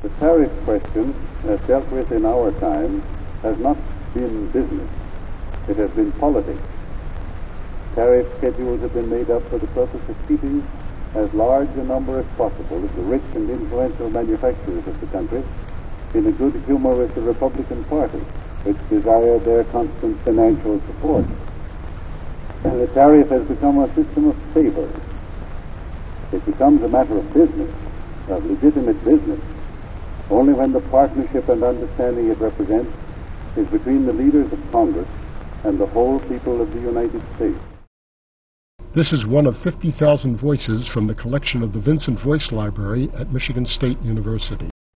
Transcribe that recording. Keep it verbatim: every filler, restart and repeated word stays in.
The tariff question, as dealt with in our time, has not been business. It has been politics. Tariff schedules have been made up for the purpose of keeping as large a number as possible of the rich and influential manufacturers of the country in a good humor with the Republican Party, which desired their constant financial support. And the tariff has become a system of favors. It becomes a matter of business, of legitimate business, only when the partnership and understanding it represents is between the leaders of Congress and the whole people of the United States. This is one of fifty thousand voices from the collection of the Vincent Voice Library at Michigan State University.